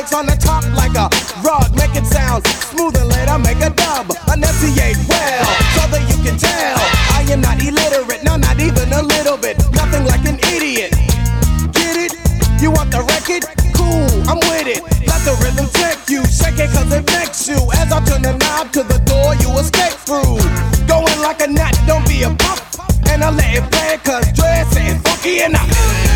dance on the top like a rug. Make it sound smooth and later make a dub. Enunciate well, so that you can tell I am not illiterate, no, not even a little bit. Nothing like an idiot. Get it? You want the record? Cool, I'm with it. Let the rhythm take you, shake it cause it makes you. As I turn the knob to the door, you escape through. Going like a gnat, don't be a pup. And I let it play cause dress ain't funky enough.